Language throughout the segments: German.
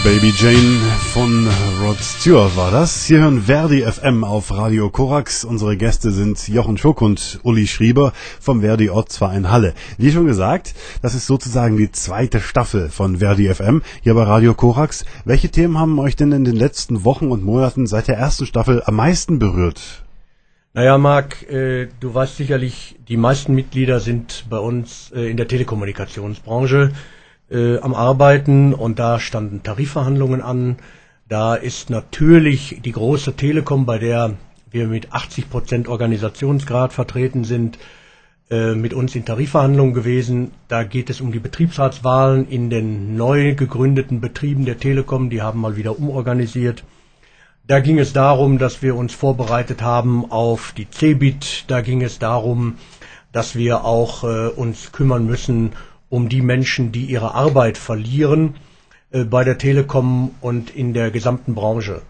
Baby Jane von Rod Stewart war das. Hier hören Verdi FM auf Radio Korax. Unsere Gäste sind Jochen Schuck und Uli Schrieber vom Verdi Ortsverein Halle. Wie schon gesagt, das ist sozusagen die zweite Staffel von Verdi FM hier bei Radio Korax. Welche Themen haben euch denn in den letzten Wochen und Monaten seit der ersten Staffel am meisten berührt? Naja, Marc, du weißt sicherlich, die meisten Mitglieder sind bei uns in der Telekommunikationsbranche am Arbeiten, und da standen Tarifverhandlungen an. Da ist natürlich die große Telekom, bei der wir mit 80% Organisationsgrad vertreten sind, mit uns in Tarifverhandlungen gewesen. Da geht es um die Betriebsratswahlen in den neu gegründeten Betrieben der Telekom. Die haben mal wieder umorganisiert. Da ging es darum, dass wir uns vorbereitet haben auf die CeBIT. Da ging es darum, dass wir auch uns kümmern müssen um die Menschen, die ihre Arbeit verlieren bei der Telekom und in der gesamten Branche.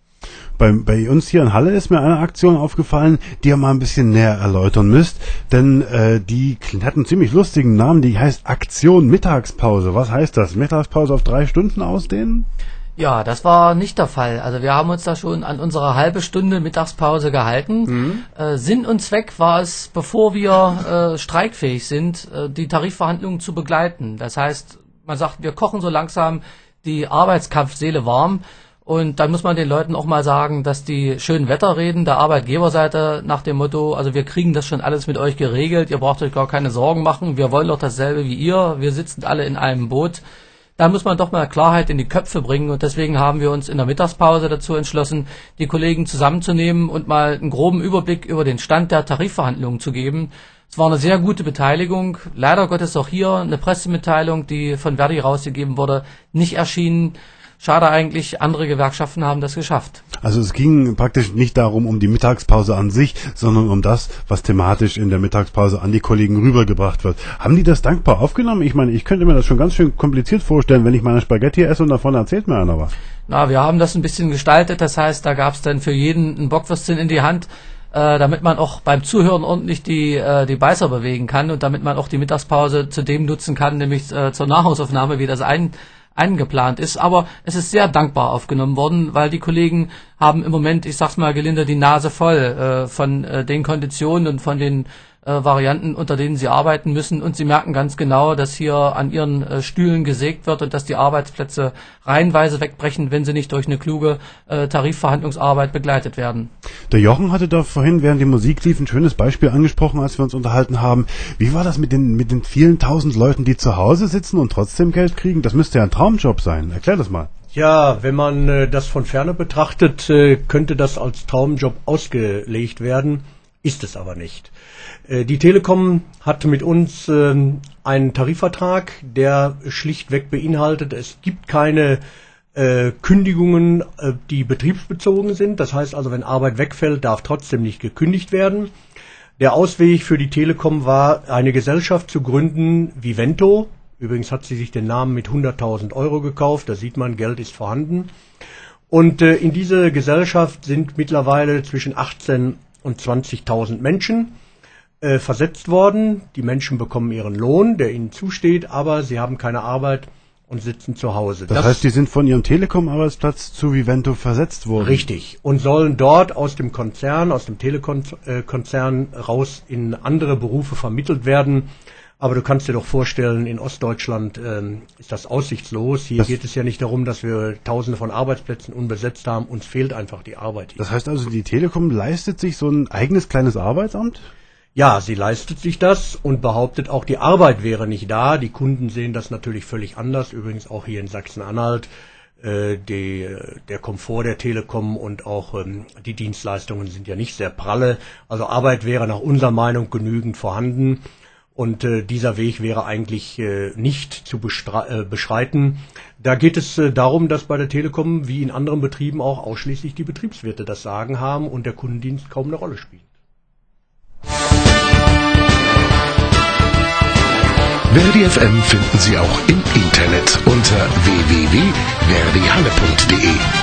Bei uns hier in Halle ist mir eine Aktion aufgefallen, die ihr mal ein bisschen näher erläutern müsst, denn die hat einen ziemlich lustigen Namen, die heißt Aktion Mittagspause. Was heißt das? Mittagspause auf 3 Stunden ausdehnen? Ja, das war nicht der Fall. Also wir haben uns da schon an unsere halbe Stunde Mittagspause gehalten. Sinn und Zweck war es, bevor wir streikfähig sind, die Tarifverhandlungen zu begleiten. Das heißt, man sagt, wir kochen so langsam die Arbeitskampfseele warm, und dann muss man den Leuten auch mal sagen, dass die schönen Wetterreden der Arbeitgeberseite nach dem Motto, also wir kriegen das schon alles mit euch geregelt, ihr braucht euch gar keine Sorgen machen, wir wollen doch dasselbe wie ihr, wir sitzen alle in einem Boot. Da muss man doch mal Klarheit in die Köpfe bringen, und deswegen haben wir uns in der Mittagspause dazu entschlossen, die Kollegen zusammenzunehmen und mal einen groben Überblick über den Stand der Tarifverhandlungen zu geben. Es war eine sehr gute Beteiligung. Leider Gottes auch hier eine Pressemitteilung, die von Verdi rausgegeben wurde, nicht erschienen. Schade eigentlich, andere Gewerkschaften haben das geschafft. Also es ging praktisch nicht darum, um die Mittagspause an sich, sondern um das, was thematisch in der Mittagspause an die Kollegen rübergebracht wird. Haben die das dankbar aufgenommen? Ich meine, ich könnte mir das schon ganz schön kompliziert vorstellen, wenn ich meine Spaghetti esse und davon erzählt mir einer was. Na, wir haben das ein bisschen gestaltet. Das heißt, da gab es dann für jeden ein Bockwürstchen in die Hand, damit man auch beim Zuhören ordentlich die Beißer bewegen kann und damit man auch die Mittagspause zu dem nutzen kann, nämlich zur Nahrungsaufnahme, wie das eingeplant ist, aber es ist sehr dankbar aufgenommen worden, weil die Kollegen haben im Moment, ich sag's mal gelinde, die Nase voll von den Konditionen und von den Varianten, unter denen sie arbeiten müssen, und sie merken ganz genau, dass hier an ihren Stühlen gesägt wird und dass die Arbeitsplätze reihenweise wegbrechen, wenn sie nicht durch eine kluge Tarifverhandlungsarbeit begleitet werden. Der Jochen hatte da vorhin, während die Musik lief, ein schönes Beispiel angesprochen, als wir uns unterhalten haben. Wie war das mit den vielen tausend Leuten, die zu Hause sitzen und trotzdem Geld kriegen? Das müsste ja ein Traumjob sein. Erklär das mal. Ja, wenn man das von Ferne betrachtet, könnte das als Traumjob ausgelegt werden, ist es aber nicht. Die Telekom hat mit uns einen Tarifvertrag, der schlichtweg beinhaltet, es gibt keine Kündigungen, die betriebsbezogen sind. Das heißt also, wenn Arbeit wegfällt, darf trotzdem nicht gekündigt werden. Der Ausweg für die Telekom war, eine Gesellschaft zu gründen, Vivento. Übrigens hat sie sich den Namen mit 100.000 Euro gekauft. Da sieht man, Geld ist vorhanden. Und in diese Gesellschaft sind mittlerweile zwischen 18 und 20.000 Menschen versetzt worden. Die Menschen bekommen ihren Lohn, der ihnen zusteht, aber sie haben keine Arbeit und sitzen zu Hause. Das heißt, die sind von ihrem Telekom-Arbeitsplatz zu Vivento versetzt worden? Richtig. Und sollen dort aus dem Konzern, aus dem Telekom-Konzern raus in andere Berufe vermittelt werden. Aber du kannst dir doch vorstellen, in Ostdeutschland ist das aussichtslos. Hier geht es ja nicht darum, dass wir Tausende von Arbeitsplätzen unbesetzt haben. Uns fehlt einfach die Arbeit hier. Das heißt also, die Telekom leistet sich so ein eigenes kleines Arbeitsamt? Ja, sie leistet sich das und behauptet auch, die Arbeit wäre nicht da. Die Kunden sehen das natürlich völlig anders. Übrigens auch hier in Sachsen-Anhalt. Der Komfort der Telekom und auch die Dienstleistungen sind ja nicht sehr pralle. Also Arbeit wäre nach unserer Meinung genügend vorhanden. Und dieser Weg wäre eigentlich nicht zu beschreiten. Da geht es darum, dass bei der Telekom wie in anderen Betrieben auch ausschließlich die Betriebswirte das Sagen haben und der Kundendienst kaum eine Rolle spielt. Verdi FM finden Sie auch im Internet unter www.verdihalle.de.